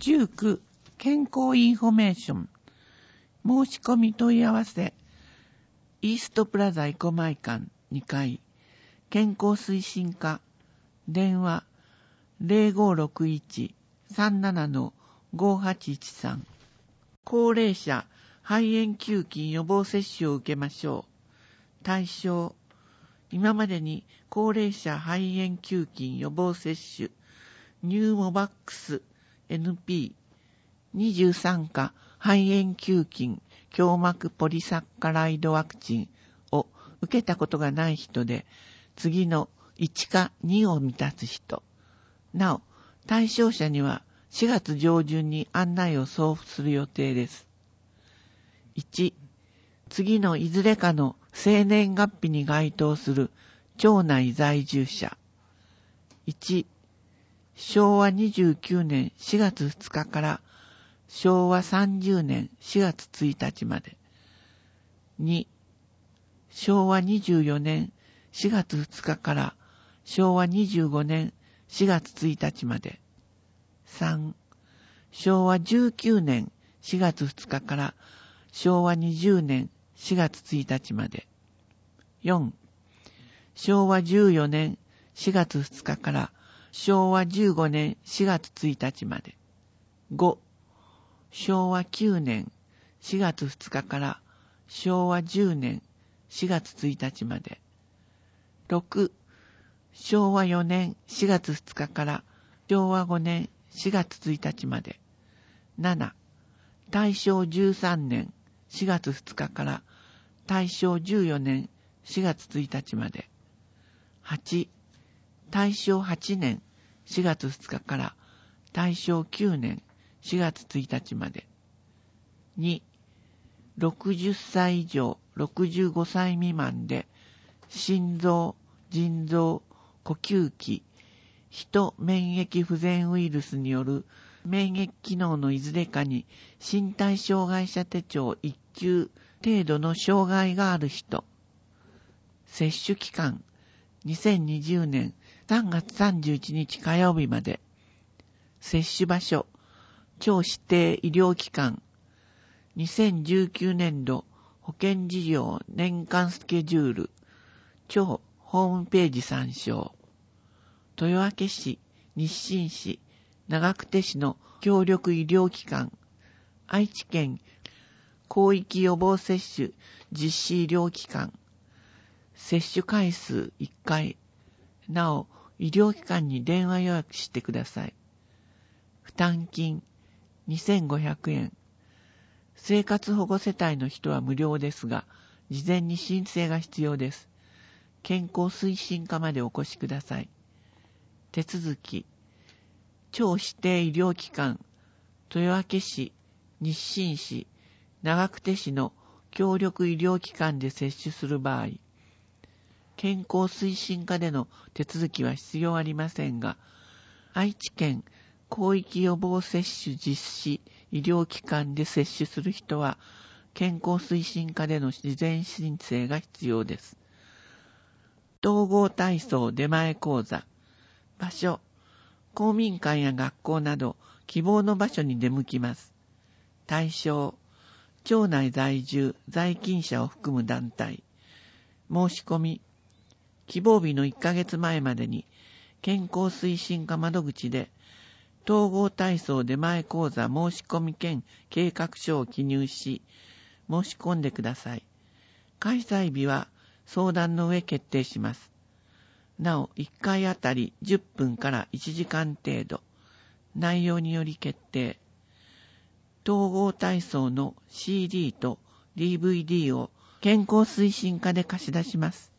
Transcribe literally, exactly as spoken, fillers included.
じゅうきゅう健康インフォメーション申し込み問い合わせイーストプラザ生駒館にかい健康推進課電話 ゼロごろくいち さんなな ごはちいちさん 高齢者肺炎球菌予防接種を受けましょう。対象今までに高齢者肺炎球菌予防接種ニューモバックス エヌピー にじゅうさんか肺炎球菌胸膜ポリサッカライドワクチンを受けたことがない人で次のいちかにを満たす人。なお、対象者にはしがつ上旬に案内を送付する予定です。いち、次のいずれかの生年月日に該当する町内在住者。いち、しょうわにじゅうきゅうねんしがつふつかからしょうわさんじゅうねんしがつついたちまで。に、しょうわにじゅうよねんしがつふつかからしょうわにじゅうごねんしがつついたちまで。さん、しょうわじゅうきゅうねんしがつふつかからしょうわにじゅうねんしがつついたちまで。よん、しょうわじゅうよねんしがつふつかからしょうわじゅうごねんしがつついたちまで。ご、しょうわきゅうねんしがつふつかからしょうわじゅうねんしがつついたちまで。ろく、しょうわよねんしがつふつかからしょうわごねんしがつついたちまで。なな、大正じゅうさんねんしがつふつかから大正じゅうよねんしがつついたちまで。はち、大正はちねんしがつふつかから大正きゅうねんしがつついたちまで。に、ろくじゅっさい以上ろくじゅうごさい未満で心臓、腎臓、呼吸器、人免疫不全ウイルスによる免疫機能のいずれかに身体障害者手帳いっきゅう程度の障害がある人。接種期間にせんにじゅうねんさんがつさんじゅういちにち火曜日まで。接種場所町指定医療機関にせんじゅうきゅうねんど保険事業年間スケジュール町ホームページ参照。豊明市、日清市、長久手市の協力医療機関、愛知県広域予防接種実施医療機関、接種回数いっかい。なお、医療機関に電話予約してください。負担金にせんごひゃくえん。生活保護世帯の人は無料ですが、事前に申請が必要です。健康推進課までお越しください。手続き、町指定医療機関、豊明市、日清市、長久手市の協力医療機関で接種する場合、健康推進課での手続きは必要ありませんが、愛知県広域予防接種実施医療機関で接種する人は、健康推進課での事前申請が必要です。統合体操出前講座。場所、公民館や学校など希望の場所に出向きます。対象、町内在住、在勤者を含む団体。申し込み、希望日のいっかげつまえまでに健康推進課窓口で統合体操出前講座申し込み兼計画書を記入し申し込んでください。開催日は相談の上決定します。なお、いっかいあたりじゅっぷんからいちじかん程度。内容により決定。統合体操の シーディー と ディーブイディー を健康推進課で貸し出します。